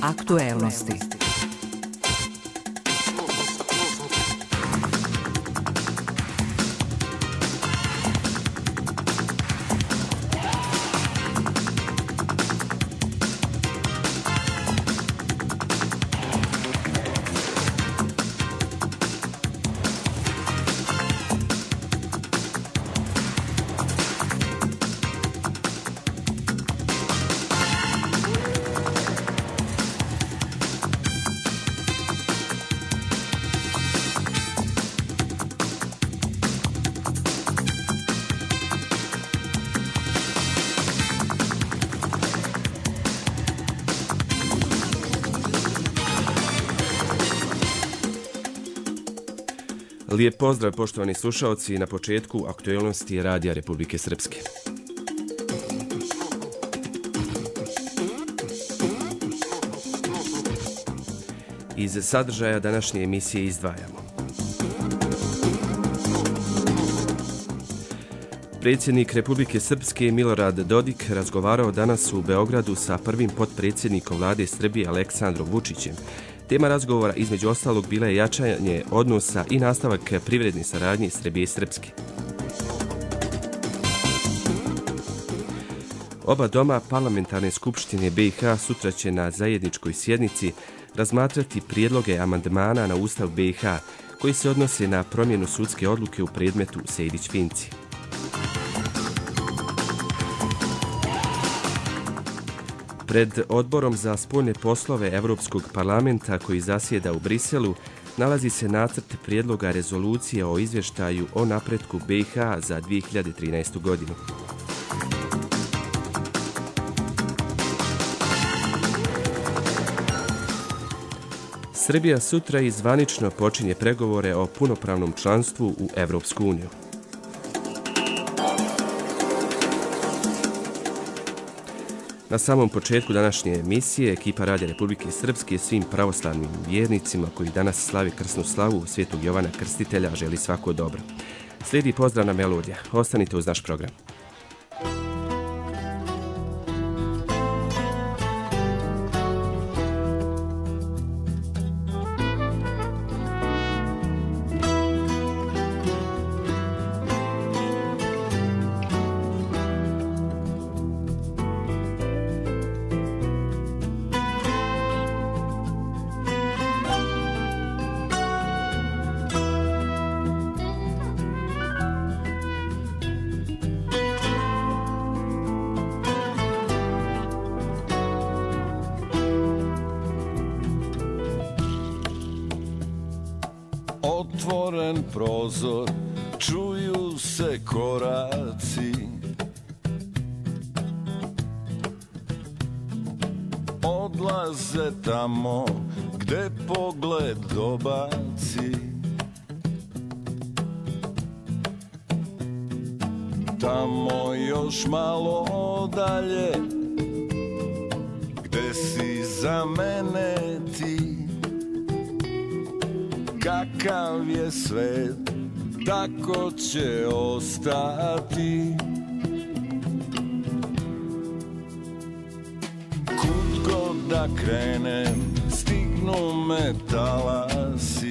Aktuelnosti. Lijep pozdrav, poštovani slušaoci, na početku aktuelnosti Radija Republike Srpske. Iz sadržaja današnje emisije izdvajamo. Predsjednik Republike Srpske Milorad Dodik razgovarao danas u Beogradu sa prvim potpredsjednikom vlade Srbije Aleksandrom Vučićem. Tema razgovora između ostalog bila je jačanje odnosa i nastavak privredne saradnje Srbije i Srpske. Oba doma parlamentarne skupštine BiH sutra će na zajedničkoj sjednici razmatrati prijedloge amandmana na Ustav BiH koji se odnose na promjenu sudske odluke u predmetu Sejdić-Finci. Pred Odborom za spoljne poslove Evropskog parlamenta koji zasjeda u Briselu nalazi se nacrt prijedloga rezolucije o izvještaju o napretku BiH za 2013. godinu. Srbija sutra i zvanično počinje pregovore o punopravnom članstvu u Evropsku uniju. Na samom početku današnje emisije ekipa Radija Republike Srpske svim pravoslavnim vjernicima koji danas slave krsnu slavu Svetog Jovana Krstitelja želi svako dobro. Slijedi pozdravna melodija. Ostanite uz naš program. Otvoren prozor, čuju se koraci, odlaze tamo gde pogled dobaci. Tamo još malo dalje, gde si za mene ti. Kakav je svet, tako će ostati. Kud god da krenem, stignu me talasi.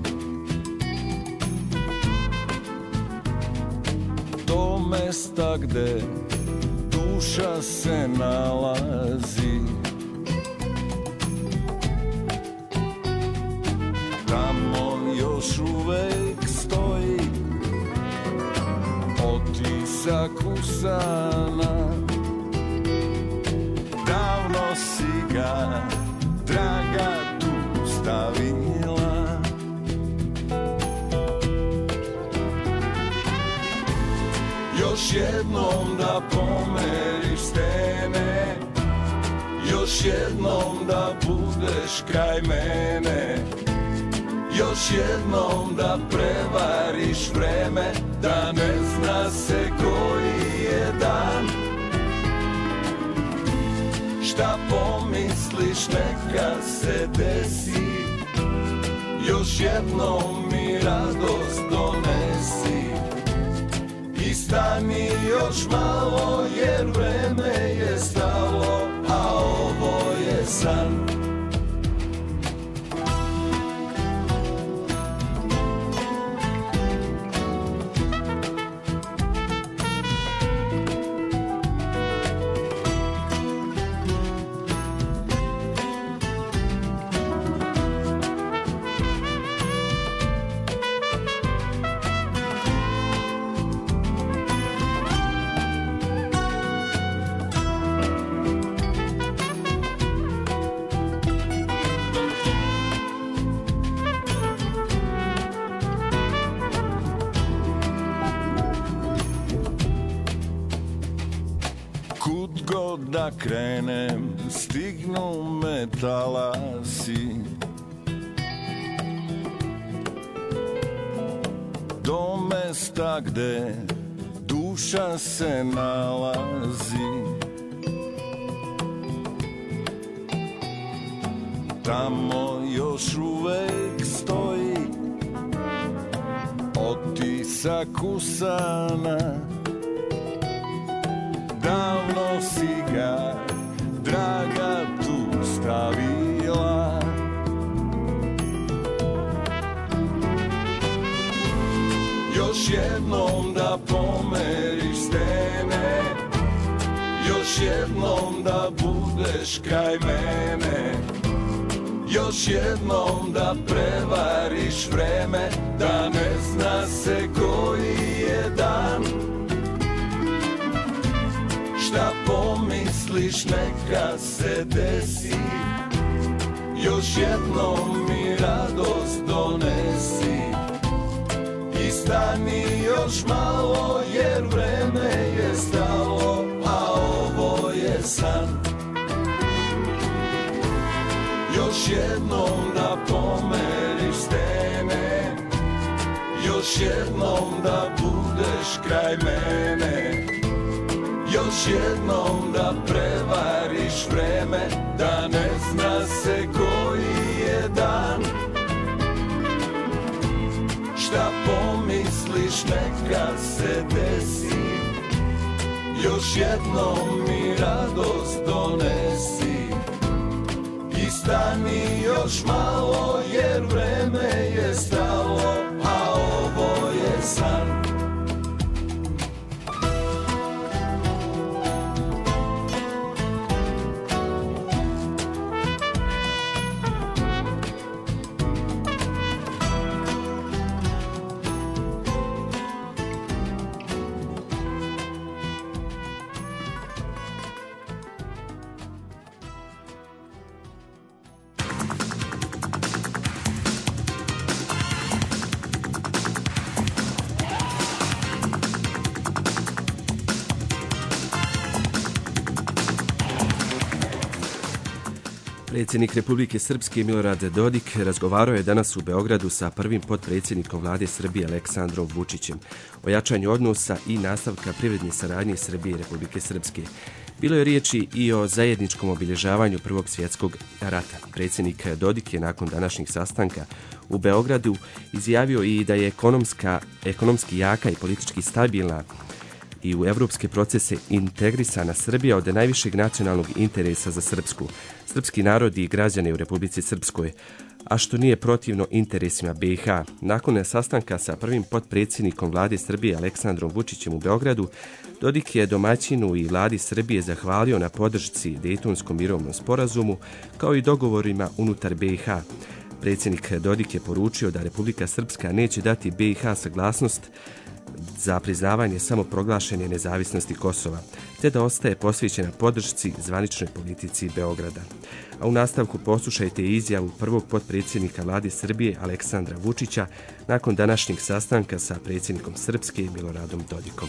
Do mesta gde duša se nalazi. Tamo još uvek stoji otisak usana. Davno si ga, draga, tu stavila. Još jednom da pomeriš stene, još jednom da budeš kraj mene. Još jednom da prevariš vreme, da ne zna se koji je dan. Šta pomisliš neka se desi, još jednom mi radost donesi. I stani još malo jer vreme je stalo, a ovo je san. Kud god da krenem, stignu me talasi. Do mesta gde duša se nalazi. Tamo još uvek stoji otisak usana. Davno si ga, draga, tu stavila. Još jednom da pomeriš stene, još jednom da budeš kraj mene, još jednom da prevariš vreme, da ne zna se koji je dan. Šta pomisliš neka se desi, još jednom mi radost donesi. I stani još malo jer vreme je stalo, a ovo je san. Još jednom da pomeriš stene, još jednom da budeš kraj mene, još jednom da prevariš vreme, da ne zna se koji je dan. Šta pomisliš neka se desi, još jednom mi radost donesi. I stani još malo jer vreme je stalo, a ovo je san. Predsjednik Republike Srpske Milorad Dodik razgovarao je danas u Beogradu sa prvim potpredsjednikom vlade Srbije Aleksandrom Vučićem o jačanju odnosa i nastavka privredne saradnje Srbije i Republike Srpske. Bilo je riječi i o zajedničkom obilježavanju Prvog svjetskog rata. Predsjednik Dodik je nakon današnjeg sastanka u Beogradu izjavio i da je ekonomski jaka i politički stabilna i u evropske procese integrisana Srbija od najvišeg nacionalnog interesa za srpski narod i građane u Republici Srpskoj, a što nije protivno interesima BiH. Nakon sastanka sa prvim potpredsjednikom vlade Srbije Aleksandrom Vučićem u Beogradu, Dodik je domaćinu i vladi Srbije zahvalio na podršci Dejtonskom mirovnom sporazumu kao i dogovorima unutar BiH. Predsjednik Dodik je poručio da Republika Srpska neće dati BiH saglasnost za priznavanje samoproglašene nezavisnosti Kosova, te da ostaje posvećena podršci zvaničnoj politici Beograda. A u nastavku poslušajte izjavu prvog potpredsjednika vlade Srbije Aleksandra Vučića nakon današnjeg sastanka sa predsjednikom Srpske Miloradom Dodikom.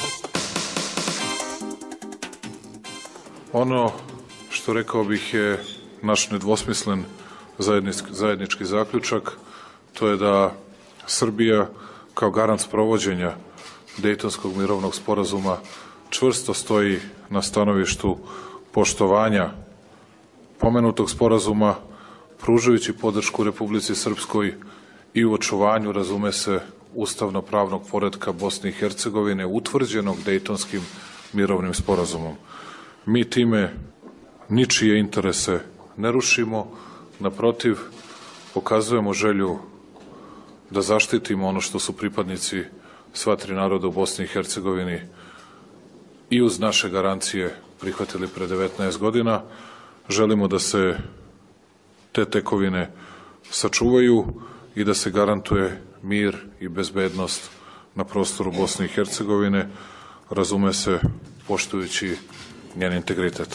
Ono što rekao bih je naš nedvosmislen zajednički zaključak, to je da Srbija kao garant sprovođenja Dejtonskog mirovnog sporazuma čvrsto stoji na stanovištu poštovanja pomenutog sporazuma, pružajući podršku Republici Srpskoj i u očuvanju, razume se, ustavno-pravnog poretka Bosne i Hercegovine utvrđenog Dejtonskim mirovnim sporazumom. Mi time ničije interese ne rušimo, naprotiv, pokazujemo želju da zaštitimo ono što su pripadnici sva tri naroda u Bosni i Hercegovini i uz naše garancije prihvatili pre 19 godina. Želimo da se te tekovine sačuvaju i da se garantuje mir i bezbednost na prostoru Bosne i Hercegovine, razume se, poštujući njen integritet.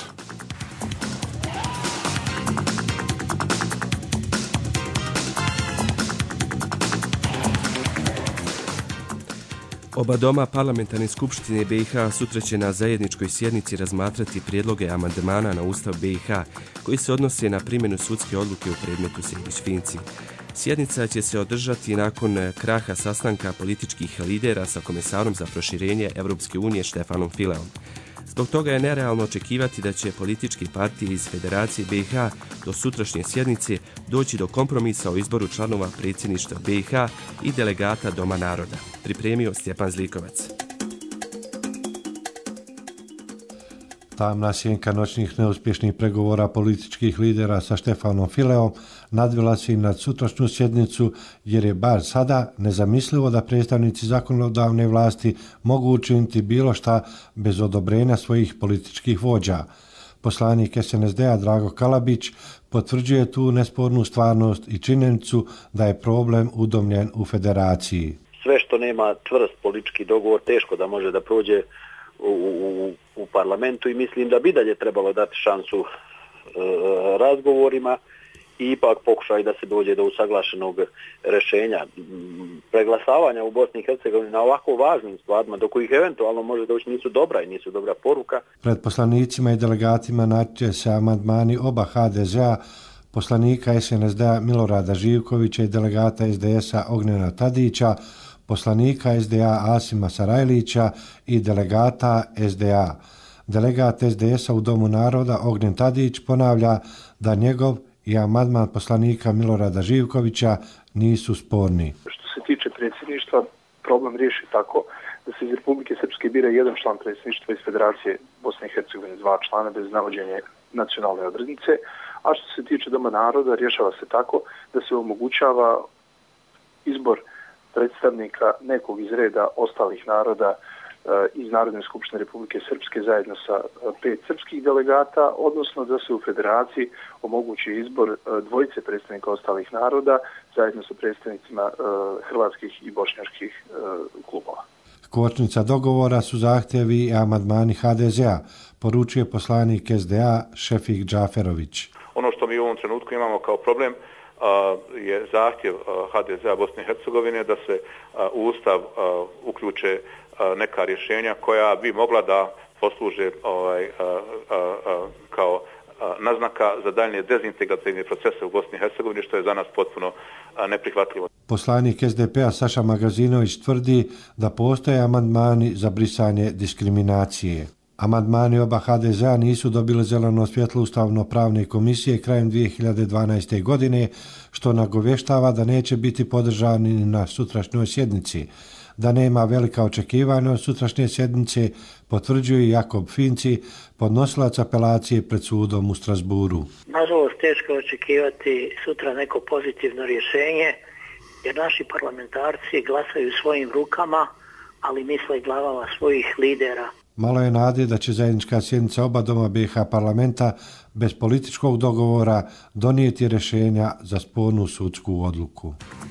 Oba doma parlamentarne skupštine BiH sutra će na zajedničkoj sjednici razmatrati prijedloge amandmana na Ustav BiH koji se odnose na primjenu sudske odluke u predmetu Sejdić-Finci. Sjednica će se održati nakon kraha sastanka političkih lidera sa komesarom za proširenje Europske unije Štefanom Fileom. Zbog toga je nerealno očekivati da će političke partije iz Federacije BiH do sutrašnje sjednice doći do kompromisa o izboru članova predsjedništva BiH i delegata Doma naroda. Pripremio Stjepan Zlikovac. Tamna sjenka noćnih neuspješnih pregovora političkih lidera sa Štefanom Fileom nadvila se i nad sutrašnju sjednicu, jer je bar sada nezamislivo da predstavnici zakonodavne vlasti mogu učiniti bilo šta bez odobrenja svojih političkih vođa. Poslanik SNSD-a Drago Kalabić potvrđuje tu nespornu stvarnost i činjenicu da je problem udomljen u federaciji. Sve što nema čvrst politički dogovor teško da može da prođe u parlamentu i mislim da bi dalje trebalo dati šansu razgovorima i ipak pokušaj da se dođe do usaglašenog rješenja. Preglasavanja u Bosni i Hercegovini na ovako važnim stvarima do kojih eventualno može doći nisu dobra i nisu dobra poruka. Pred poslanicima i delegatima naći se amandmani oba HDZ-a, poslanika SNSD-a Milorada Živkovića i delegata SDS-a Ognjena Tadića, poslanika SDA Asima Sarajlića i delegata SDA. Delegat SDS-a u Domu naroda Ognjen Tadić ponavlja da njegov i amandman poslanika Milorada Živkovića nisu sporni. Što se tiče predsjedništva, problem riješi tako da se iz Republike Srpske bira jedan član predsjedništva, iz Federacije Bosne i Hercegovine 2 člana bez navođenja nacionalne odrednice, a što se tiče Doma naroda rješava se tako da se omogućava izbor predstavnika nekog iz reda ostalih naroda iz Narodne skupštine Republike Srpske zajedno sa 5 srpskih delegata, odnosno da se u federaciji omogući izbor dvojice predstavnika ostalih naroda zajedno sa predstavnicima hrvatskih i bošnjačkih klubova. Kočnica dogovora su zahtjevi i amandmani HDZ-a, poručuje poslanik SDA Šefik Džaferović. Ono što mi u ovom trenutku imamo kao problem je zahtjev HDZ-a Bosne i Hercegovine da se u Ustav uključe neka rješenja koja bi mogla da posluže kao naznaka za daljnje dezintegrativne procese u Bosni i Hercegovini, što je za nas potpuno neprihvatljivo. Poslanik SDP-a Saša Magazinović tvrdi da postoje amandmani za brisanje diskriminacije. Amandmani oba HDZ-a nisu dobili zeleno svjetlo Ustavno-pravne komisije krajem 2012. godine, što nagovještava da neće biti podržani na sutrašnjoj sjednici. Da nema velika očekivanja od sutrašnje sjednice, potvrđuje Jakob Finci, podnosilac apelacije pred sudom u Strasburu. Nažalost, teško je očekivati sutra neko pozitivno rješenje, jer naši parlamentarci glasaju svojim rukama, ali misle glavama svojih lidera. Malo je nade da će zajednička sjednica oba doma BiH parlamenta bez političkog dogovora donijeti rješenja za spornu sudsku odluku.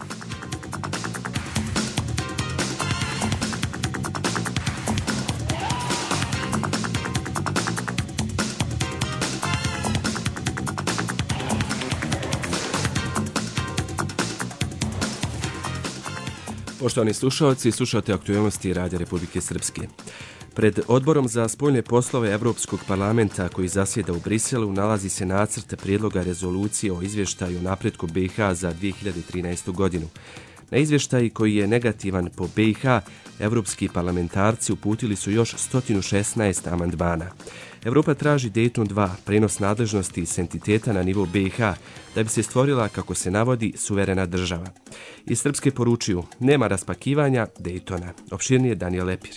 Poštovani slušalci, slušate aktualnosti Radija Republike Srpske. Pred Odborom za spoljne poslove Evropskog parlamenta koji zasjeda u Briselu nalazi se nacrt prijedloga rezolucije o izvještaju o napretku BiH za 2013. godinu. Na izvještaj koji je negativan po BiH, evropski parlamentarci uputili su još 116 amandmana. Evropa traži Dayton 2, prenos nadležnosti iz entiteta na nivo BiH, da bi se stvorila, kako se navodi, suverena država. Iz Srpske poručuju, nema raspakivanja Daytona. Opširnije Daniel Lepir.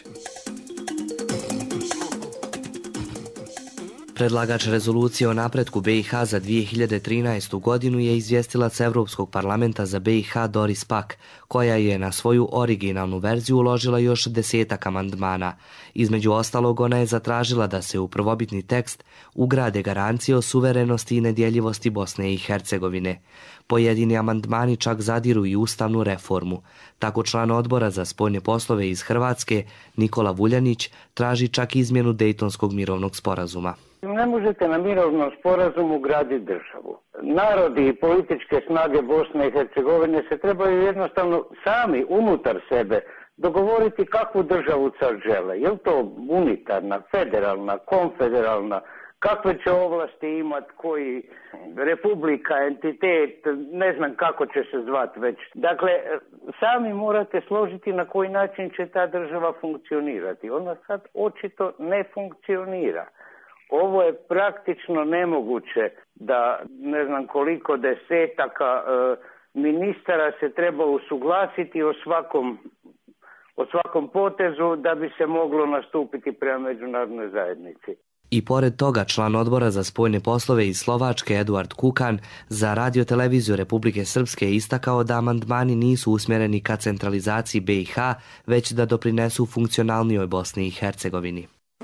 Predlagač rezolucije o napretku BiH za 2013. godinu je izvjestilac Evropskog parlamenta za BiH Doris Pack, koja je na svoju originalnu verziju uložila još 10 amandmana. Između ostalog, ona je zatražila da se u prvobitni tekst ugrade garancije o suverenosti i nedjeljivosti Bosne i Hercegovine. Pojedini amandmani čak zadiru i ustavnu reformu. Tako član odbora za spoljne poslove iz Hrvatske, Nikola Vuljanić, traži čak izmjenu Dejtonskog mirovnog sporazuma. Ne možete na mirovnom sporazumu graditi državu. Narodi i političke snage Bosne i Hercegovine se trebaju jednostavno sami unutar sebe dogovoriti kakvu državu sad žele. Je li to unitarna, federalna, konfederalna, kakve će ovlasti imati, koji republika, entitet, ne znam kako će se zvati već. Dakle, sami morate složiti na koji način će ta država funkcionirati. Ona sad očito ne funkcionira. Ovo je praktično nemoguće da ne znam koliko desetaka ministara se treba usuglasiti o svakom potezu da bi se moglo nastupiti prema međunarodnoj zajednici. I pored toga, član odbora za spoljne poslove iz Slovačke Eduard Kukan za radioteleviziju Republike Srpske je istakao da amandmani nisu usmjereni ka centralizaciji BiH, već da doprinesu funkcionalnijoj Bosni i Hercegovini.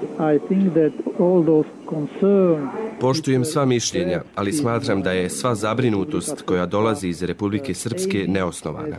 Poštujem sva mišljenja, ali smatram da je sva zabrinutost koja dolazi iz Republike Srpske neosnovana.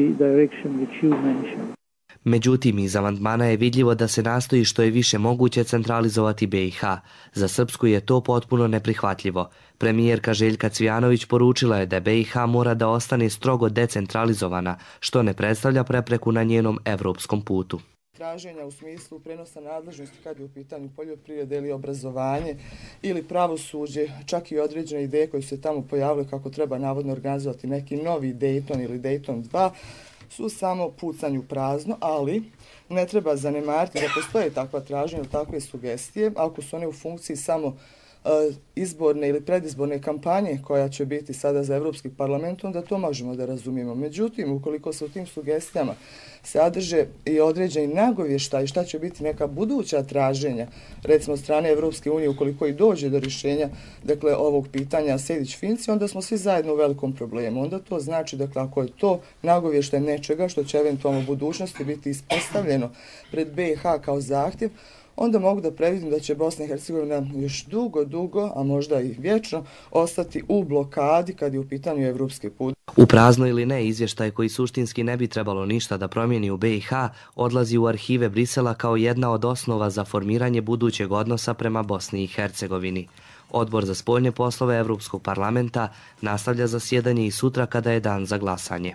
Međutim, iz amandmana je vidljivo da se nastoji što je više moguće centralizovati BiH. Za Srpsku je to potpuno neprihvatljivo. Premijerka Željka Cvijanović poručila je da BiH mora da ostane strogo decentralizovana, što ne predstavlja prepreku na njenom evropskom putu. Traženja u smislu prenosa nadležnosti kad je u pitanju poljoprivrede ili obrazovanje ili pravosuđe, čak i određene ideje koje su se tamo pojavile kako treba navodno organizovati neki novi Dayton ili Dayton 2, su samo pucanju u prazno, ali ne treba zanemariti da postoje takva traženja, takve sugestije, ako su one u funkciji samo izborne ili predizborne kampanje koja će biti sada za Evropski parlament, onda to možemo da razumijemo. Međutim, ukoliko se u tim sugestijama sadrže i određeni nagovještaj šta će biti neka buduća traženja, recimo od strane Evropske unije, ukoliko i dođe do rješenja dakle, ovog pitanja Sejdić-Finci, onda smo svi zajedno u velikom problemu. Onda to znači, dakle, ako je to nagovještaj nečega što će eventualno u budućnosti biti ispostavljeno pred BiH kao zahtjev, onda mogu da previdim da će Bosna i Hercegovina još dugo, a možda i vječno, ostati u blokadi kad je u pitanju evropski put. U prazno ili ne, izvještaj koji suštinski ne bi trebalo ništa da promijeni u BiH odlazi u arhive Brisela kao jedna od osnova za formiranje budućeg odnosa prema Bosni i Hercegovini. Odbor za spoljne poslove Evropskog parlamenta nastavlja zasjedanje i sutra kada je dan za glasanje.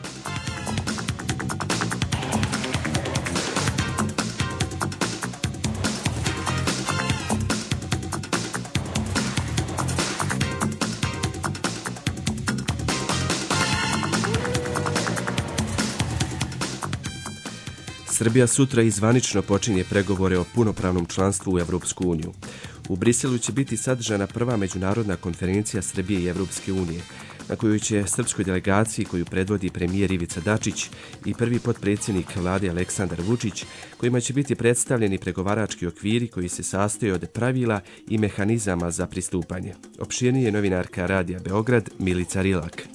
Srbija sutra izvanično počinje pregovore o punopravnom članstvu u Evropsku uniju. U Briselu će biti sadržana prva međunarodna konferencija Srbije i Evropske unije, na kojoj će srpskoj delegaciji koju predvodi premijer Ivica Dačić i prvi potpredsjednik vlade Aleksandar Vučić, kojima će biti predstavljeni pregovarački okviri koji se sastoje od pravila i mehanizama za pristupanje. Opširnije novinarka Radija Beograd Milica Rilak.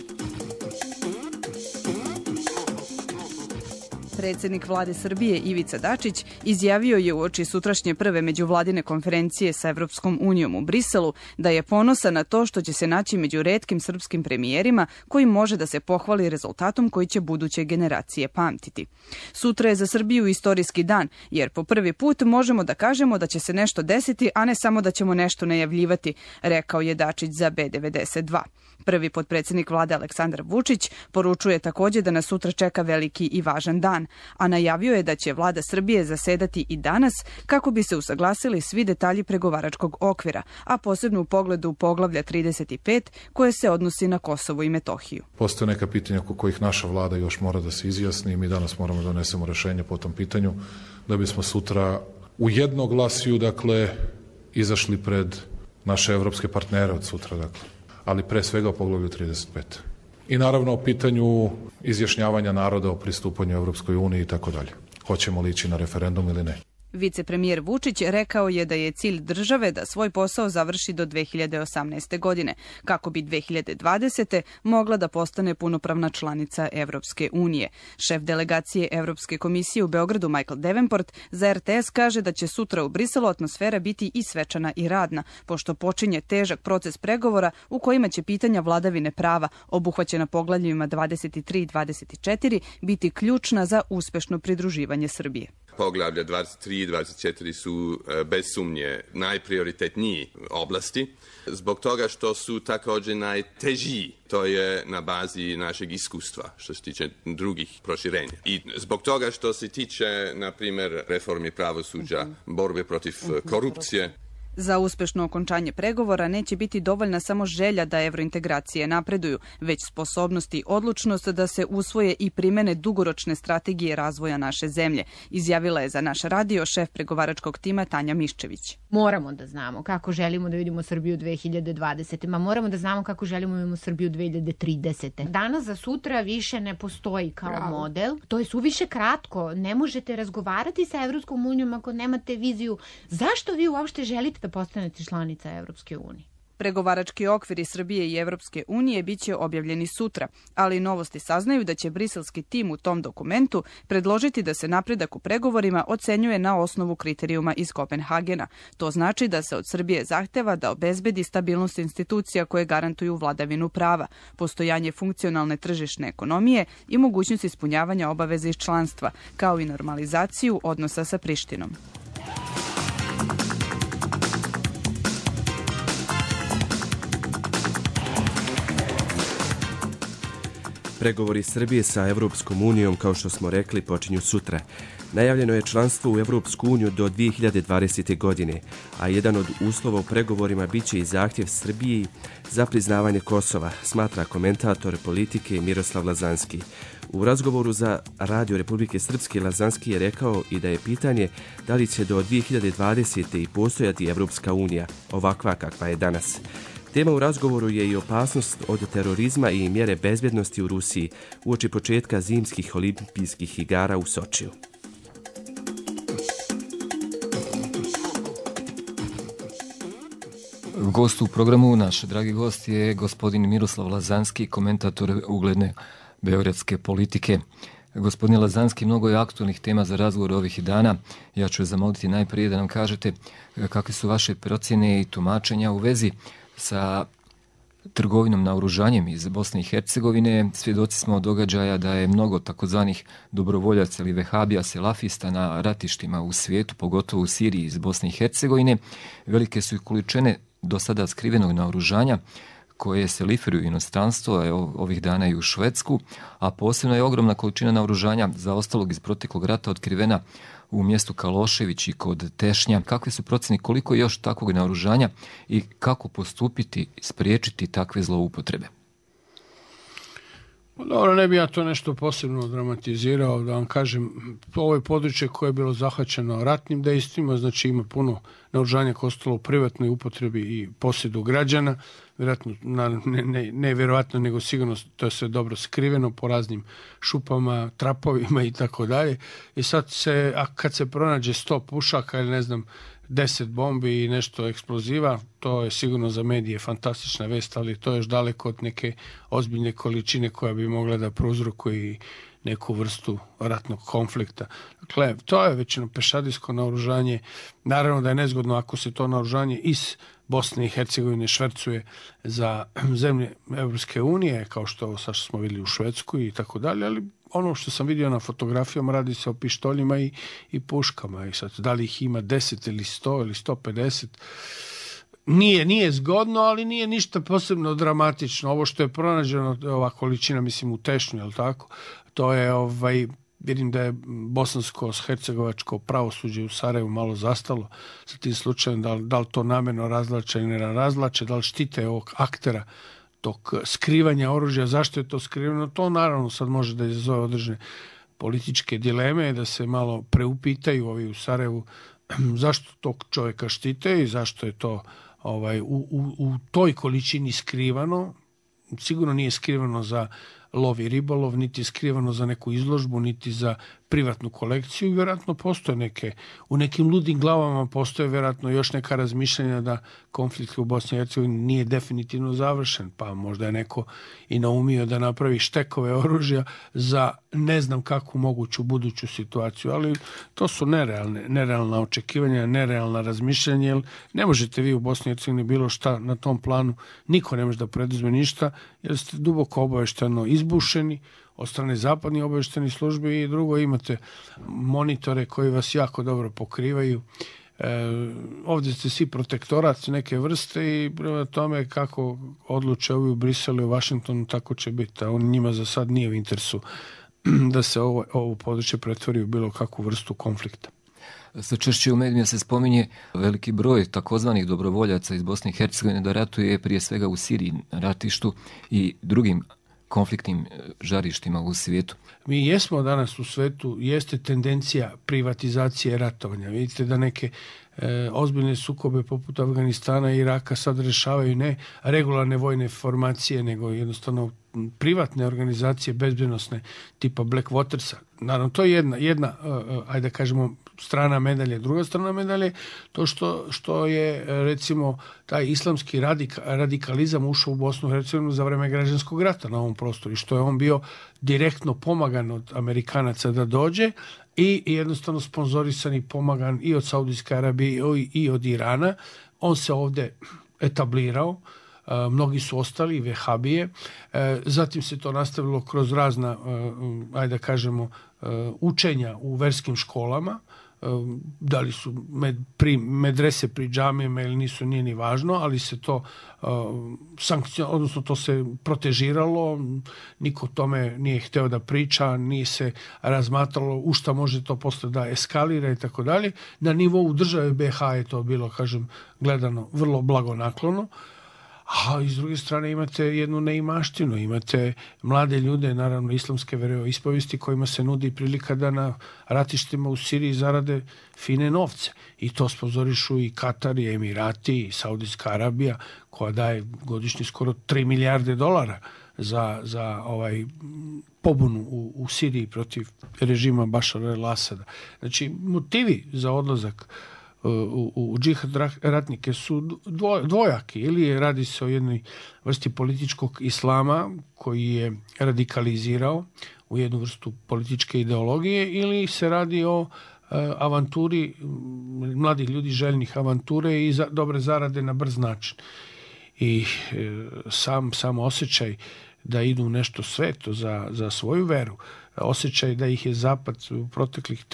Predsjednik vlade Srbije Ivica Dačić izjavio je uoči sutrašnje prve međuvladine konferencije sa Evropskom unijom u Briselu da je ponosan na to što će se naći među retkim srpskim premijerima koji može da se pohvali rezultatom koji će buduće generacije pamtiti. Sutra je za Srbiju istorijski dan, jer po prvi put možemo da kažemo da će se nešto desiti, a ne samo da ćemo nešto najavljivati, rekao je Dačić za B92. Prvi potpredsjednik vlade Aleksandar Vučić poručuje također da nas sutra čeka veliki i važan dan, a najavio je da će vlada Srbije zasedati i danas kako bi se usaglasili svi detalji pregovaračkog okvira, a posebno u pogledu poglavlja 35 koje se odnosi na Kosovo i Metohiju. Postoje neka pitanja oko kojih naša vlada još mora da se izjasni i mi danas moramo da donesemo rešenje po tom pitanju da bismo sutra u jednoglasju, dakle, izašli pred naše evropske partnere od sutra, dakle, ali pre svega o poglavlju 35. I naravno o pitanju izjašnjavanja naroda o pristupanju Evropskoj uniji i tako dalje. Hoćemo li ići na referendum ili ne? Vicepremijer Vučić rekao je da je cilj države da svoj posao završi do 2018. godine, kako bi 2020. mogla da postane punopravna članica Evropske unije. Šef delegacije Evropske komisije u Beogradu Michael Davenport za RTS kaže da će sutra u Briselu atmosfera biti i svečana i radna, pošto počinje težak proces pregovora u kojima će pitanja vladavine prava, obuhvaćena poglavljima 23 i 24, biti ključna za uspešno pridruživanje Srbije. Poglavlja 23 i 24 su bez sumnje najprioritetniji oblasti, zbog toga što su također najtežiji. To je na bazi našeg iskustva što se tiče drugih proširenja. I zbog toga što se tiče, na primjer, reformi pravosuđa, borbe protiv korupcije. Za uspešno okončanje pregovora neće biti dovoljna samo želja da evrointegracije napreduju, već sposobnost i odlučnost da se usvoje i primene dugoročne strategije razvoja naše zemlje, izjavila je za naš radio šef pregovaračkog tima Tanja Miščević. Moramo da znamo kako želimo da vidimo Srbiju 2020. Moramo da znamo kako želimo da vidimo Srbiju 2030. Danas za sutra više ne postoji kao model. To je suviše kratko. Ne možete razgovarati sa Evropskom unijom ako nemate viziju. Zašto vi uopšte želite da postanete članica Evropske unije? Pregovarački okviri Srbije i Evropske unije biće objavljeni sutra, ali novosti saznaju da će briselski tim u tom dokumentu predložiti da se napredak u pregovorima ocenjuje na osnovu kriterijuma iz Kopenhagena. To znači da se od Srbije zahteva da obezbedi stabilnost institucija koje garantuju vladavinu prava, postojanje funkcionalne tržišne ekonomije i mogućnost ispunjavanja obaveze iz članstva, kao i normalizaciju odnosa sa Prištinom. Pregovori Srbije sa Evropskom unijom, kao što smo rekli, počinju sutra. Najavljeno je članstvo u Evropsku uniju do 2020. godine, a jedan od uslova u pregovorima biće i zahtjev Srbiji za priznavanje Kosova, smatra komentator politike Miroslav Lazanski. U razgovoru za Radio Republike Srpske Lazanski je rekao i da je pitanje da li će do 2020. i postojati Evropska unija, ovakva kakva je danas. Tema u razgovoru je i opasnost od terorizma i mjere bezbjednosti u Rusiji uoči početka zimskih olimpijskih igara u Sočiju. Gost u programu, naš dragi gost, je gospodin Miroslav Lazanski, komentator ugledne beogradske politike. Gospodine Lazanski, mnogo je aktualnih tema za razgovor ovih dana. Ja ću zamoliti najprije da nam kažete kakve su vaše procjene i tumačenja u vezi sa trgovinom naoružanjem iz Bosne i Hercegovine. Svjedoci smo događaja da je mnogo takozvanih dobrovoljaca ili vehabija selafista na ratištima u svijetu, pogotovo u Siriji iz Bosne i Hercegovine. Velike su i količine do sada skrivenog naoružanja koje se liferuju u inostranstvo, ovih dana i u Švedsku, a posebno je ogromna količina naoružanja zaostalog iz proteklog rata otkrivena u mjestu Kalošević i kod Tešnja. Kakve su procjene, koliko je još takvog naoružanja i kako postupiti, spriječiti takve zloupotrebe? Dobro, ne bi ja to nešto posebno dramatizirao, da vam kažem, ovo je područje koje je bilo zahvaćeno ratnim dejstvima, znači ima puno naoružanja koje je ostalo u privatnoj upotrebi i posjedu građana, vjerojatno, ne vjerojatno, nego sigurno to je sve dobro skriveno po raznim šupama, trapovima i tako dalje. I sad kad se pronađe 100 pušaka ili ne znam, 10 bombi i nešto eksploziva, to je sigurno za medije fantastična vest, ali to je još daleko od neke ozbiljne količine koja bi mogla da prouzrokuje neku vrstu ratnog konflikta. Dakle, to je već pešadijsko naoružanje. Naravno da je nezgodno ako se to naoružanje iz Bosne i Hercegovine švercuje za zemlje Evropske unije, kao što sad smo vidjeli u Švedsku i tako dalje, ali ono što sam vidio na fotografijama, radi se o pištoljima i puškama. I sad, da li ih ima 10 ili 100 ili 150, nije zgodno, ali nije ništa posebno dramatično. Ovo što je pronađeno, ova količina, mislim, u Tešnju, je li tako? To je, vidim da je bosansko-hercegovačko pravosuđe u Sarajevu malo zastalo sa tim slučajem, da li to namjerno razvlače ili ne razvlače, da li štite ovog aktera tog skrivanja oružja. Zašto je to skriveno? To naravno sad može da izazove određene političke dileme, da se malo preupitaju ovi u Sarajevu zašto tog čovjeka štite i zašto je to u toj količini skrivano. Sigurno nije skrivano za lov i ribolov, niti je skrivano za neku izložbu, niti za privatnu kolekciju. I vjerojatno postoje u nekim ludim glavama postoje vjerojatno još neka razmišljanja da konflikt u Bosni i Hercegovini nije definitivno završen, pa možda je neko i naumio da napravi štekove oružja za ne znam kakvu moguću buduću situaciju, ali to su nerealna očekivanja, nerealna razmišljanja, jer ne možete vi u Bosni i Hercegovini bilo šta na tom planu, niko ne može da preduzme ništa, jer ste duboko obavešteno iz izbušeni od strane zapadnih obavještajnih službi i drugo imate monitore koji vas jako dobro pokrivaju. Ovdje ste svi protektorat neke vrste i prema tome kako odluče ovi u Briselu i u Vašingtonu tako će biti, a on njima za sad nije u interesu da se ovo područje pretvori u bilo kakvu vrstu konflikta. Sve češće u medijima se spominje veliki broj takozvanih dobrovoljaca iz Bosne i Hercegovine da ratuje prije svega u Siriji, na ratištu i drugim konfliktnim žarištima u svijetu. Mi jesmo danas u svetu, jeste tendencija privatizacije ratovanja. Vidite da neke ozbiljne sukobe poput Afganistana i Iraka sad rešavaju ne regularne vojne formacije, nego jednostavno privatne organizacije bezbednosne tipa Blackwatersa. Naravno, to je jedna ajde da kažemo, strana medalje. Druga strana medalje, to što je, recimo, taj islamski radikalizam ušao u Bosnu i Hercegovinu za vreme građanskog rata na ovom prostoru i što je on bio direktno pomagan od Amerikanaca da dođe i jednostavno sponzorisan i pomagan i od Saudijske Arabije i od Irana. On se ovdje etablirao. Mnogi su ostali vehabije, zatim se to nastavilo kroz razna, ajde da kažemo, učenja u verskim školama, da li su medrese pri džamijama ili nisu, nije ni važno, ali se to odnosno to se protežiralo, niko tome nije hteo da priča, nije se razmatralo u šta može to posle da eskalira i tako dalje. Na nivou države BiH je to bilo, kažem, gledano vrlo blagonaklono. A iz druge strane imate jednu neimaštinu, imate mlade ljude, naravno islamske veroispovesti kojima se nudi prilika da na ratištima u Siriji zarade fine novce. I to sponzorišu i Katar, i Emirati, i Saudijska Arabija, koja daje godišnje skoro 3 milijarde dolara za pobunu u Siriji protiv režima Bašara el-Asada. Znači, motivi za odlazak u džihad ratnike su dvojaki. Ili radi se o jednoj vrsti političkog islama koji je radikalizirao u jednu vrstu političke ideologije, ili se radi o avanturi, mladih ljudi željnih avanture i dobre zarade na brz način. I sam osjećaj da idu nešto sveto za svoju veru, osjećaj da ih je Zapad u proteklih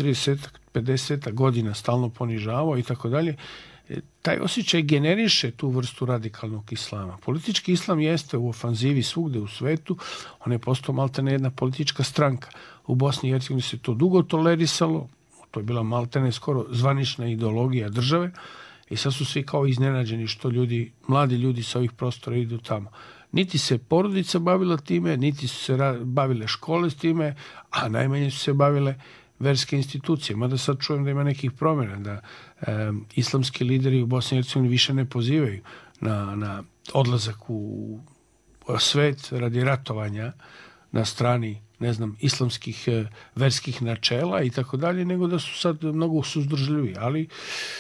30-50 godina stalno ponižavao i tako dalje, taj osjećaj generiše tu vrstu radikalnog islama. Politički islam jeste u ofanzivi svugde u svetu, on je postao maltene jedna politička stranka. U Bosni i Hercegovini se to dugo tolerisalo, to je bila maltene skoro zvanična ideologija države i sad su svi kao iznenađeni što mladi ljudi sa ovih prostora idu tamo. Niti se porodica bavila time, niti su se bavile škole s time, a najmanje su se bavile verske institucije. Mada sad čujem da ima nekih promjena, da islamski lideri u Bosni i Hercegovini više ne pozivaju na odlazak u svet radi ratovanja na strani, ne znam, islamskih verskih načela i tako dalje, nego da su sad mnogo suzdržljivi. Ali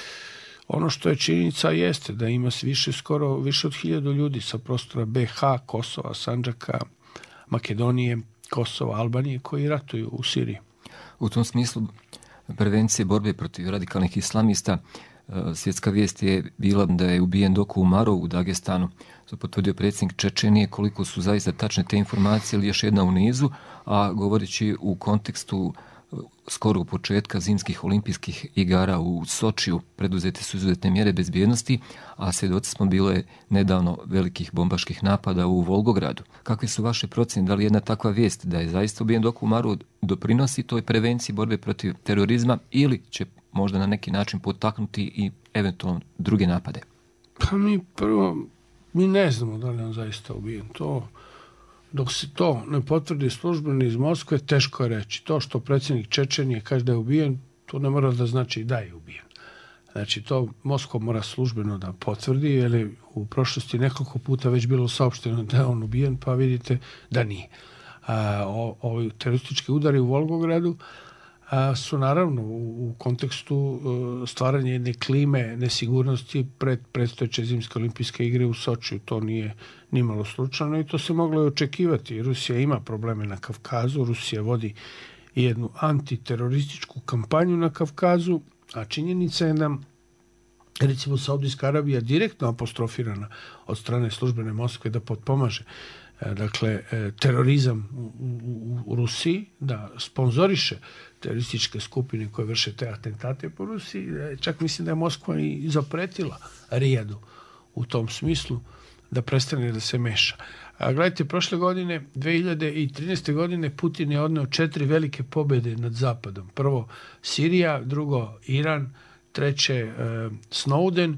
ono što je činjenica jeste da ima više od 1000 ljudi sa prostora BiH, Kosova, Sandžaka, Makedonije, Kosova, Albanije koji ratuju u Siriji. U tom smislu prevencije borbe protiv radikalnih islamista, svjetska vijest je bila da je ubijen Doku Umarov u Dagestanu. To potvrdio predsjednik Čečenije. Koliko su zaista tačne te informacije ili još jedna u nizu, a govoreći u kontekstu skoro u početka zimskih olimpijskih igara u Sočiju preduzete su izuzetne mjere bezbjednosti, a svjedoci smo bile nedavno velikih bombaških napada u Volgogradu. Kakve su vaše procjene? Da li jedna takva vijest da je zaista ubijen Doku Umarov doprinosi toj prevenciji borbe protiv terorizma ili će možda na neki način potaknuti i eventualno druge napade? Pa mi ne znamo da li on zaista ubijen. Dok se to ne potvrdi službeno iz Moskve, teško je reći. To što predsjednik Čečenije kaže da je ubijen, to ne mora da znači da je ubijen. Znači, to Moskva mora službeno da potvrdi, jer je u prošlosti nekoliko puta već bilo saopšteno da je on ubijen, pa vidite da nije. Ovi teroristički udari u Volgogradu su naravno u kontekstu stvaranja jedne klime nesigurnosti pred predstojeće zimske olimpijske igre u Sočiju. To nije nimalo slučajno i to se moglo i očekivati. Rusija ima probleme na Kavkazu, Rusija vodi jednu antiterorističku kampanju na Kavkazu, a činjenica je da recimo Saudijska Arabija direktno apostrofirana od strane službene Moskve da potpomaže dakle, terorizam u Rusiji, da sponzoriše terorističke skupine koje vrše te atentate po Rusiji. Čak mislim da je Moskva i zapretila Rijadu u tom smislu da prestane da se meša. A gledajte, prošle godine, 2013. godine, Putin je odneo 4 velike pobjede nad Zapadom. Prvo Sirija, drugo Iran, treće Snowden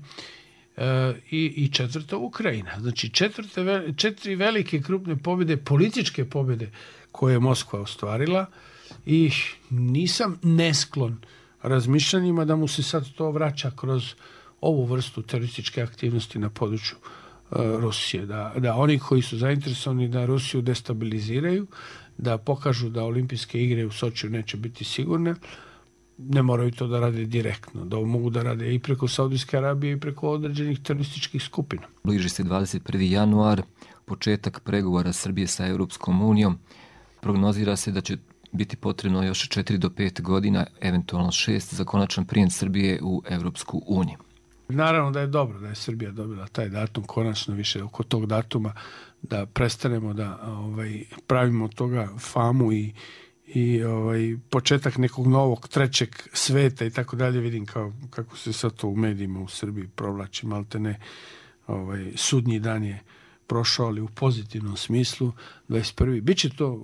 i četvrto Ukrajina. Znači 4 velike krupne pobjede, političke pobjede koje je Moskva ostvarila i nisam nesklon razmišljanjima da mu se sad to vraća kroz ovu vrstu terorističke aktivnosti na području Rusije. Da oni koji su zainteresovani da Rusiju destabiliziraju, da pokažu da olimpijske igre u Sočiju neće biti sigurne, ne moraju to da rade direktno, da mogu da rade i preko Saudijske Arabije i preko određenih terorističkih skupina. Bliži se 21. januar, početak pregovora Srbije sa Europskom unijom. Prognozira se da će biti potrebno još 4 do 5 godina, eventualno 6, za konačan prijem Srbije u Europsku uniju. Naravno da je dobro da je Srbija dobila taj datum, konačno više oko tog datuma, da prestanemo da pravimo od toga famu i početak nekog novog trećeg sveta i tako dalje. Vidim kako se sad to u medijima u Srbiji provlači, maltene sudnji dan je prošao, ali u pozitivnom smislu 21. Biće to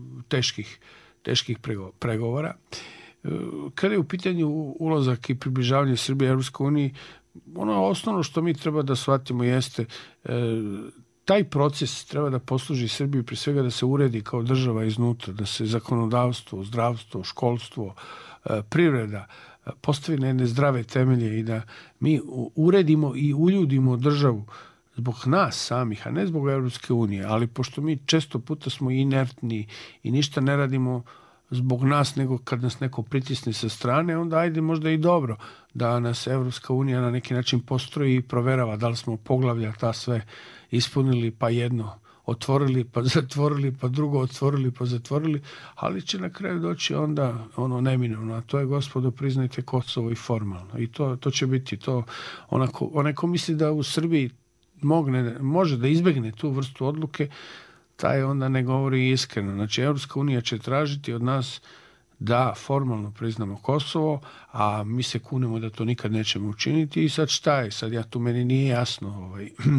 teških pregovora. Kada je u pitanju ulazak i približavanje Srbije Europskoj uniji, ono osnovno što mi treba da shvatimo jeste taj proces treba da posluži Srbiji prije svega da se uredi kao država iznutra, da se zakonodavstvo, zdravstvo, školstvo, privreda postavi na jedne zdrave temelje i da mi uredimo i uljudimo državu zbog nas samih, a ne zbog Europske unije, ali pošto mi često puta smo inertni i ništa ne radimo zbog nas, nego kad nas neko pritisne sa strane, onda ajde možda i dobro da nas Evropska unija na neki način postroji i proverava da li smo poglavlja ta sve ispunili, pa jedno otvorili, pa zatvorili, pa drugo otvorili, pa zatvorili, ali će na kraju doći onda ono neminovno, a to je, gospodo, priznajte Kosovo i formalno. I to će biti to. Onaj ko misli da u Srbiji može da izbegne tu vrstu odluke, taj onda ne govori iskreno. Znači, Evropska unija će tražiti od nas da formalno priznamo Kosovo, a mi se kunemo da to nikad nećemo učiniti. I sad šta je? Sad meni nije jasno.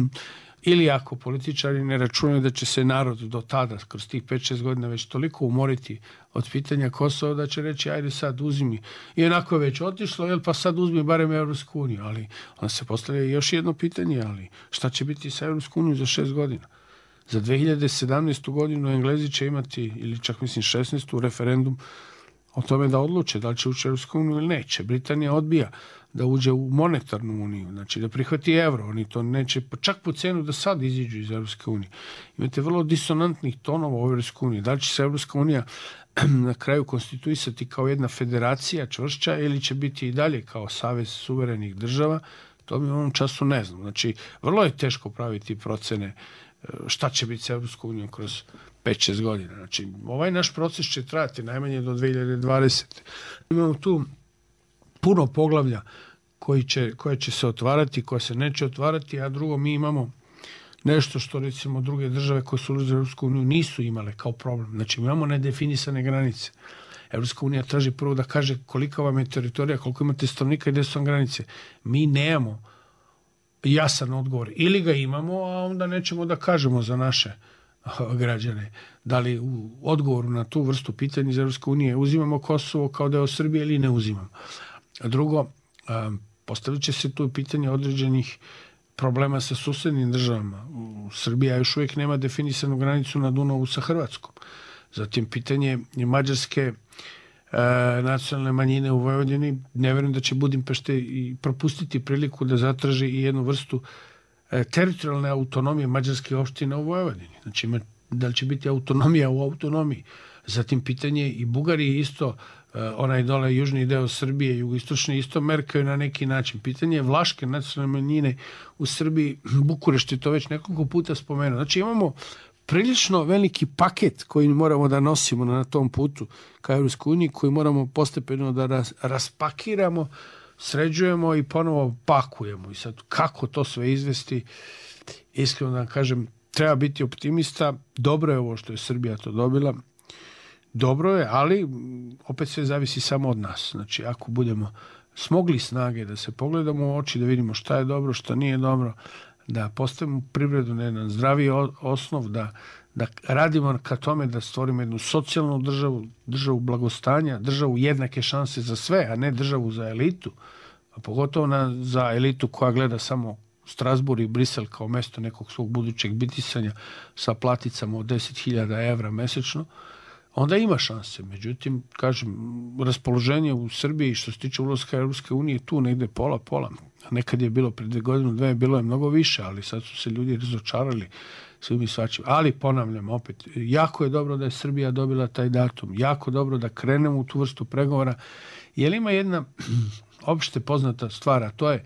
Ili ako političari ne računaju da će se narod do tada, kroz tih 5-6 godina, već toliko umoriti od pitanja Kosova da će reći ajde sad uzmi. I onako je već otišlo, pa sad uzmi barem Evropsku uniju. Ali onda se postavlja još jedno pitanje, ali šta će biti sa Evropsku uniju za 6 godina? Za 2017. godinu Englezi će imati, ili čak mislim 16. referendum o tome da odluče da li će ući u Europsku uniju ili neće. Britanija odbija da uđe u monetarnu uniju, znači da prihvati evro. Oni to neće, čak po cenu da sad iziđu iz Europske unije. Imate vrlo disonantnih tonova u Europskoj uniji. Da li će se Europska unija na kraju konstituisati kao jedna federacija čvršća ili će biti i dalje kao savez suverenih država, to mi u ovom času ne znam. Znači, vrlo je teško praviti procene šta će biti s Evropskom unijom kroz 5-6 godina. Znači, ovaj naš proces će trajati najmanje do 2020. Imamo tu puno poglavlja koje će se otvarati, koje se neće otvarati, a drugo, mi imamo nešto što recimo druge države koje su ulazile u Evropsku uniju nisu imale kao problem. Znači, mi imamo nedefinisane granice. Evropska unija traži prvo da kaže kolika vam je teritorija, koliko imate stanovnika i gde su vam granice. Mi nemamo jasan odgovor. Ili ga imamo, a onda nećemo da kažemo za naše građane. Da li u odgovoru na tu vrstu pitanja iz Evropske unije uzimamo Kosovo kao deo Srbije ili ne uzimamo. A drugo, postavit će se tu pitanje određenih problema sa susednim državama. Srbija još uvijek nema definisanu granicu na Dunavu sa Hrvatskom. Zatim pitanje mađarske nacionalne manjine u Vojvodini. Ne verujem da će Budimpešte i propustiti priliku da zatraži i jednu vrstu teritorijalne autonomije mađarskih opština u Vojvodini. Znači, da li će biti autonomija u autonomiji. Zatim pitanje i Bugarije isto, onaj dole južni deo Srbije, jugoistočni isto merkaju na neki način. Pitanje je vlaške nacionalne manjine u Srbiji, Bukurešt je to već nekoliko puta spomenuo. Znači, imamo prilično veliki paket koji moramo da nosimo na tom putu ka Evropskoj uniji, koji moramo postepeno da raspakiramo, sređujemo i ponovo pakujemo. I sad, kako to sve izvesti, iskreno da kažem, treba biti optimista. Dobro je ovo što je Srbija to dobila. Dobro je, ali opet sve zavisi samo od nas. Znači, ako budemo smogli snage da se pogledamo u oči, da vidimo šta je dobro, šta nije dobro, da postavimo privredu na jedan zdraviji osnov, da radimo ka tome da stvorimo jednu socijalnu državu, državu blagostanja, državu jednake šanse za sve, a ne državu za elitu, a pogotovo za elitu koja gleda samo Strasbourg i Brisel kao mesto nekog svog budućeg bitisanja sa platicama od 10.000 evra mesečno, onda ima šanse. Međutim, kažem, raspoloženje u Srbiji što se tiče ulaska Europske unije tu negde pola. Nekad je bilo pred 2 godine, bilo je mnogo više, ali sad su se ljudi razočarali svim i svačim. Ali ponavljam opet, jako je dobro da je Srbija dobila taj datum, jako dobro da krenemo u tu vrstu pregovora, jer ima jedna opšte poznata stvar, a to je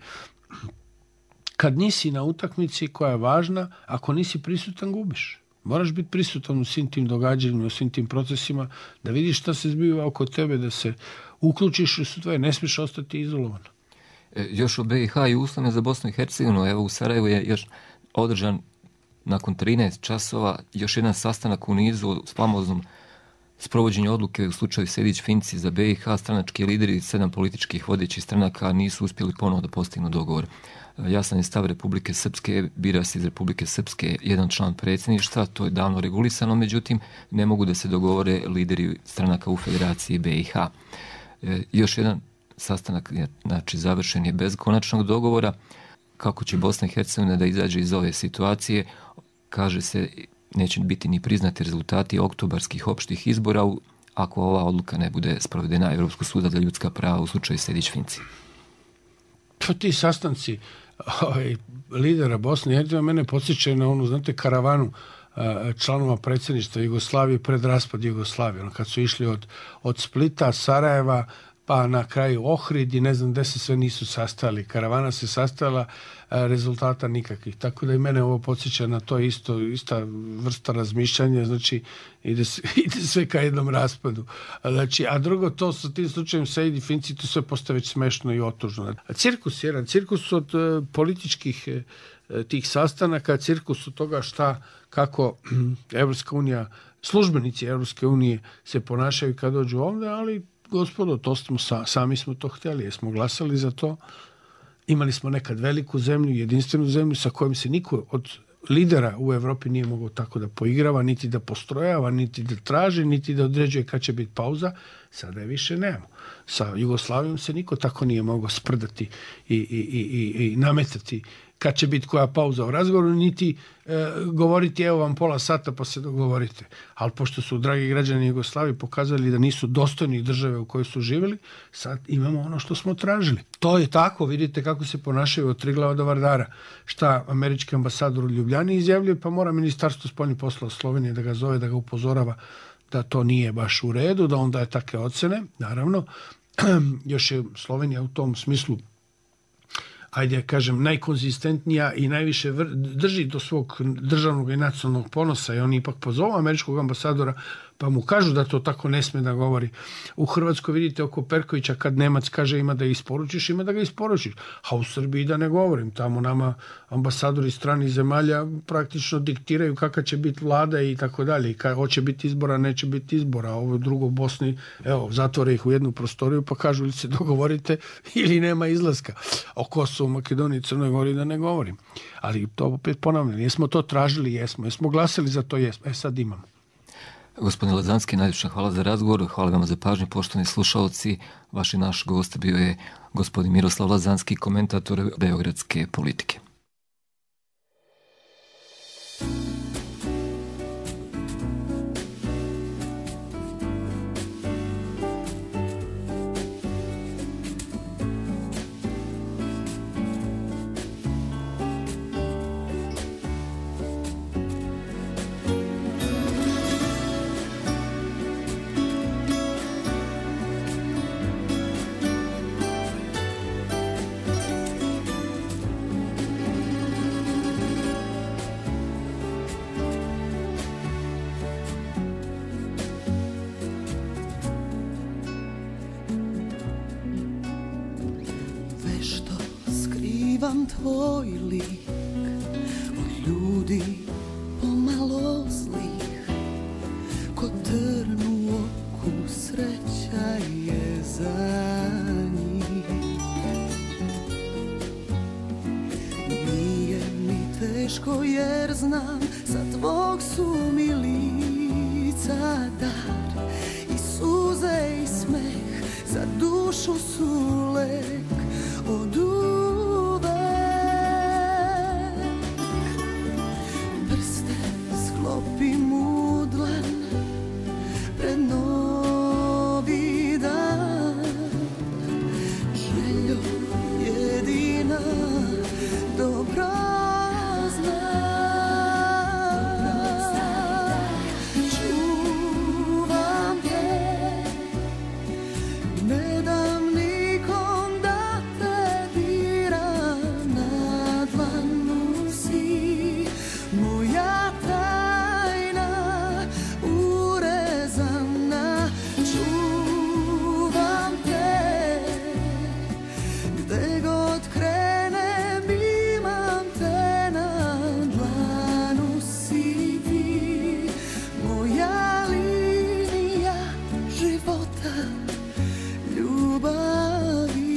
kad nisi na utakmici koja je važna, ako nisi prisutan, gubiš. Moraš biti prisutan u svim tim događanjima, u svim tim procesima, da vidiš šta se zbiva oko tebe, da se uključiš u sve, ne smiješ ostati izolovan. Još u BiH i uslovno za Bosnu i Hercegovinu, evo u Sarajevu je još održan nakon 13 časova još jedan sastanak u nizu s famoznom sprovođenju odluke u slučaju Sejdić-Finci za BiH. Stranački lideri 7 političkih vodećih stranaka nisu uspjeli ponovo da postignu dogovor. Jasan je stav Republike Srpske, bira se iz Republike Srpske jedan član predsjedništva, to je davno regulisano, međutim ne mogu da se dogovore lideri stranaka u Federaciji BiH. Još jedan sastanak znači završen je bez konačnog dogovora. Kako će Bosna i Hercegovina da izađe iz ove situacije, kaže se neće biti ni priznati rezultati oktobarskih opštih izbora ako ova odluka ne bude sprovedena Evropskog suda za ljudska prava u slučaju Sejdić-Finci. To ti sastanci lidera Bosne i Hercegovine mene podsjećaju na onu, znate, karavanu članova predsjedništva Jugoslavije pred raspad Jugoslavije. Kad su išli od Splita, Sarajeva, pa na kraju Ohrid i ne znam gde se sve nisu sastali. Karavana se sastala, rezultata nikakvih. Tako da i mene ovo podsjeća na to ista vrsta razmišljanja, znači ide sve ka jednom raspadu. Znači, a drugo, to sa tim slučajem Sejdi Finci, to sve postaje već smešno i otužno. Cirkus od političkih tih sastanaka, cirkus od toga kako Evropska unija, službenici Evropske unije se ponašaju kad dođu ovdje, ali gospodo, to sami smo to htjeli, jer smo glasali za to. Imali smo nekad veliku zemlju, jedinstvenu zemlju sa kojom se niko od lidera u Evropi nije mogao tako da poigrava, niti da postrojava, niti da traži, niti da određuje kad će biti pauza. Sada je više nemamo. Sa Jugoslavijom se niko tako nije mogao sprdati i nametati kad će biti koja pauza u razgovoru, niti govoriti evo vam pola sata pa se dogovorite. Ali pošto su dragi građani Jugoslavije pokazali da nisu dostojni države u kojoj su živjeli, sad imamo ono što smo tražili. To je tako, vidite kako se ponašaju od Triglava do Vardara. Šta američki ambasador u Ljubljani izjavljuje, pa mora Ministarstvo spoljnih poslova Slovenije da ga zove, da ga upozorava da to nije baš u redu, da on daje takve ocene. Naravno, još je Slovenija u tom smislu, ajde kažem, najkonzistentnija i najviše drži do svog državnog i nacionalnog ponosa i oni ipak pozovu američkog ambasadora pa mu kažu da to tako ne sme da govori. U Hrvatskoj vidite oko Perkovića kad Nemac kaže ima da ga isporučiš, ima da ga isporučiš. A u Srbiji da ne govorim. Tamo nama ambasadori stranih zemalja praktično diktiraju kakva će biti vlada i tako dalje. I kad hoće biti izbora, neće biti izbora. Ovo drugo u Bosni, evo, zatvore ih u jednu prostoriju pa kažu ili se dogovorite ili nema izlaska. O Kosovu, Makedoniji, Crnoj Gori da ne govorim. Ali to opet ponavljam, jesmo to tražili, jesmo glasali za to, jesmo. Sad imamo. Gospodine Lazanski, najljepša hvala za razgovor, hvala vam za pažnju, poštovani slušalci. Vaš i naš gost bio je gospodin Miroslav Lazanski, komentator beogradske politike. Tvoj lik od ljudi pomalo zlih, ko trn u oku, sreća je za njih. Nije mi teško jer znam sa tvog su mi lica dar, i suze i smeh za dušu su lek od uvek. Prste sklopim u dlan pred novi dan, željo jedina dobro znam. Čuvam te, ne dam nikom da te diram, na dlanu si moja tajna urezana. Čuvam te, gde god krenem imam te, na dlanu si ti moja linija života, ljubavi.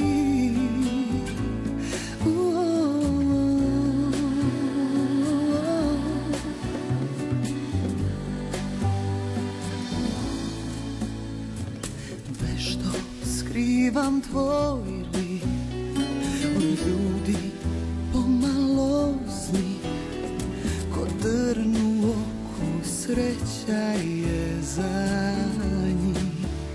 Vešto skrivam tvoj lik od ljudi pomalo znih, ko trn u oku, sreća je za njih.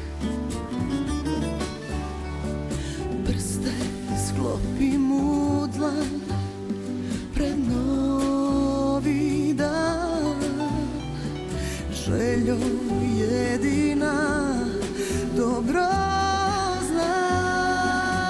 Prste sklopim u dlan pred novi dan, željo jedina dobro znam.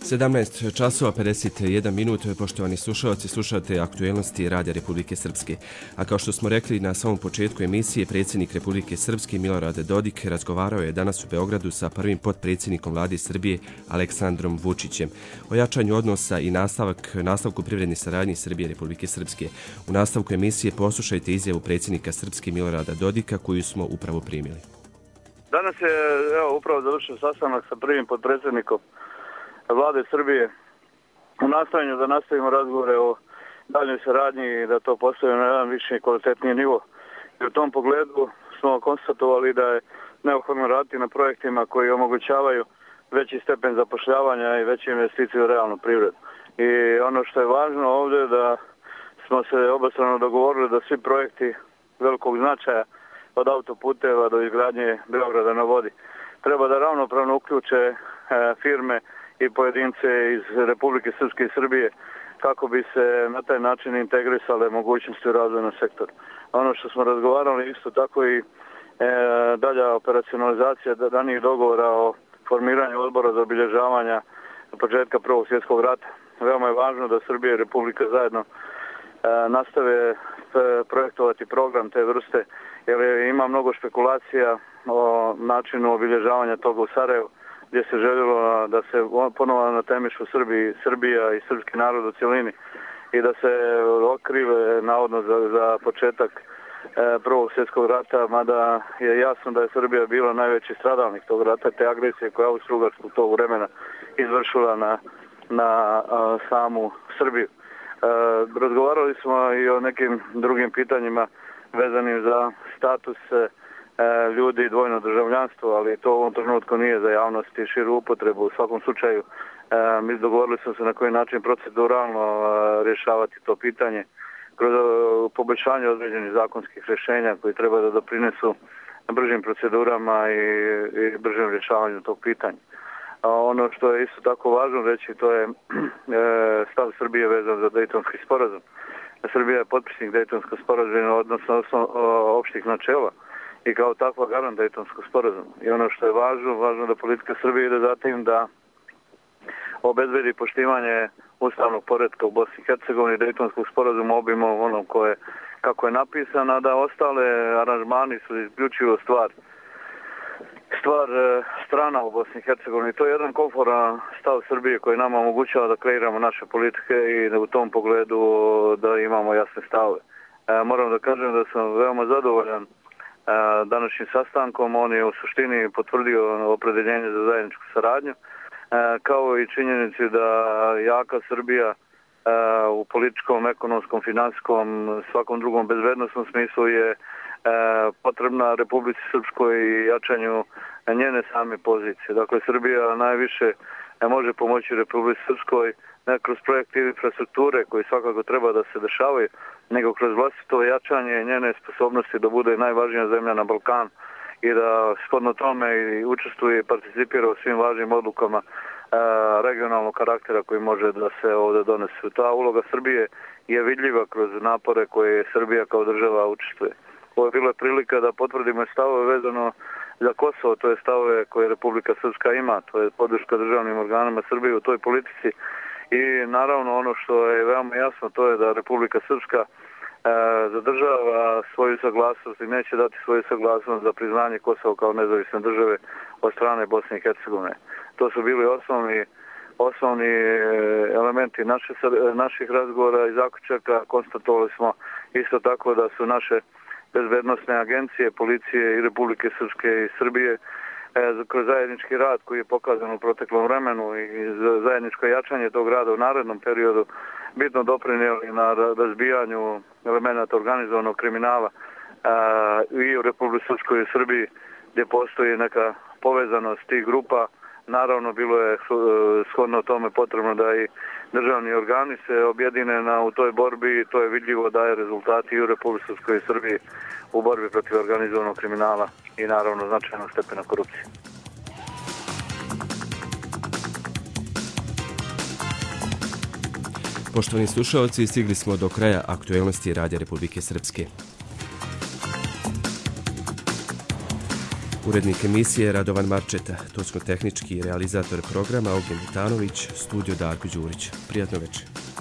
17 časova 51 minut, poštovani slušalci, slušate aktuelnosti Radija Republike Srpske. A kao što smo rekli na samom početku emisije, predsjednik Republike Srpske Milorad Dodik razgovarao je danas u Beogradu sa prvim potpredsjednikom vlade Srbije Aleksandrom Vučićem o jačanju odnosa i nastavku privredne saradnje Srbije i Republike Srpske. U nastavku emisije poslušajte izjavu predsjednika Srpske Milorada Dodika koju smo upravo primili. Danas je upravo završio sastanak sa prvim potpredsjednikom vlade Srbije u nastojanju da nastavimo razgovore o daljnjoj saradnji i da to postavimo na jedan viši i kvalitetniji nivo. I u tom pogledu smo konstatovali da je neophodno raditi na projektima koji omogućavaju veći stepen zapošljavanja i veće investicije u realnu privredu. I ono što je važno ovdje je da smo se obostrano dogovorili da svi projekti velikog značaja od autoputeva do izgradnje Beograda na vodi treba da ravnopravno uključe firme i pojedince iz Republike Srpske i Srbije kako bi se na taj način integrisale mogućnosti u razvojnom sektoru. Ono što smo razgovarali isto tako i dalja operacionalizacija ranijih dogovora o formiranju odbora za obilježavanja početka Prvog svjetskog rata. Veoma je važno da Srbija i Republika zajedno nastave projektovati program te vrste, jer ima mnogo špekulacija o načinu obilježavanja toga u Sarajevu, gdje se željelo da se ponovo na temišu Srbija i srpski narod u cjelini i da se otkrive navodno za početak Prvog svjetskog rata, mada je jasno da je Srbija bila najveći stradalnik tog rata, te agresije koja je Austro-Ugarsku tog vremena izvršila na samu Srbiju. Razgovarali smo i o nekim drugim pitanjima vezanim za status ljudi dvojno državljanstvo, ali to u ovom trenutku nije za javnost i širu upotrebu. U svakom slučaju mi dogovorili smo se na koji način proceduralno rješavati to pitanje kroz poboljšanje određenih zakonskih rješenja koji treba da doprinesu bržim procedurama i bržem rješavanju tog pitanja. Ono što je isto tako važno reći, to je stav Srbije vezan za Dejtonski sporazum. Srbija je potpisnik Dejtonskog sporazuma, odnosno opštih načela i kao takva garant Dejtonskog sporazuma. I ono što je važno da politika Srbije ide zatim da obezbedi poštivanje ustavnog poretka u Bosni i Hercegovini, Dejtonskog sporazuma obimom onom kako je napisano, da ostale aranžmani su isključivo stvar strana u Bosni i Hercegovini. To je jedan komforan stav Srbije koji nama omogućava da kreiramo naše politike i da u tom pogledu da imamo jasne stavove. Moram da kažem da sam veoma zadovoljan današnjim sastankom. On je u suštini potvrdio opredeljenje za zajedničku saradnju, kao i činjenici da jaka Srbija u političkom, ekonomskom, finansijskom, svakom drugom bezbednostnom smislu je potrebna Republici Srpskoj i jačanju njene same pozicije. Dakle, Srbija najviše može pomoći Republici Srpskoj ne kroz projekte infrastrukture koji svakako treba da se dešavaju, nego kroz vlastito jačanje njene sposobnosti da bude najvažnija zemlja na Balkanu i da shodno tome i učestvuje i participira u svim važnim odlukama regionalnog karaktera koji može da se ovdje donesu. Ta uloga Srbije je vidljiva kroz napore koje Srbija kao država učestvuje. Ovo je bila prilika da potvrdimo stavove vezano za Kosovo, to je stavove koje Republika Srpska ima, to je podrška državnim organima Srbije u toj politici i naravno ono što je veoma jasno to je da Republika Srpska zadržava svoju saglasnost i neće dati svoju saglasnost za priznanje Kosova kao nezavisne države od strane Bosne i Hercegovine. To su bili osnovni elementi naših razgovora i zaključaka. Konstatovali smo isto tako da su naše bezbednosne agencije, policije i Republike Srpske i Srbije kroz zajednički rad koji je pokazan u proteklom vremenu i zajedničko jačanje tog rada u narednom periodu bitno doprinijeli na razbijanju elemenata organizovanog kriminala i u Republike Srpskoj i Srbiji gdje postoji neka povezanost tih grupa. Naravno, bilo je shodno tome potrebno da i državni organi se objedine u toj borbi i to je vidljivo daje rezultati i u Republike Srpskoj i Srbiji u borbi protiv organizovanog kriminala i naravno značajnog stepena korupcije. Poštovani slušalci, stigli smo do kraja aktuelnosti Radija Republike Srpske. Urednik emisije Radovan Marčeta, točno-tehnički realizator programa Ognjen Vitanović, studio Darko Đurić. Prijatno večer.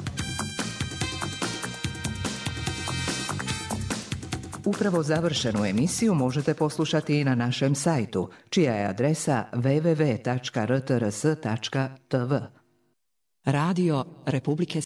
Upravo završenu emisiju možete poslušati i na našem sajtu, čija je adresa www.rtrs.tv. Radio Republike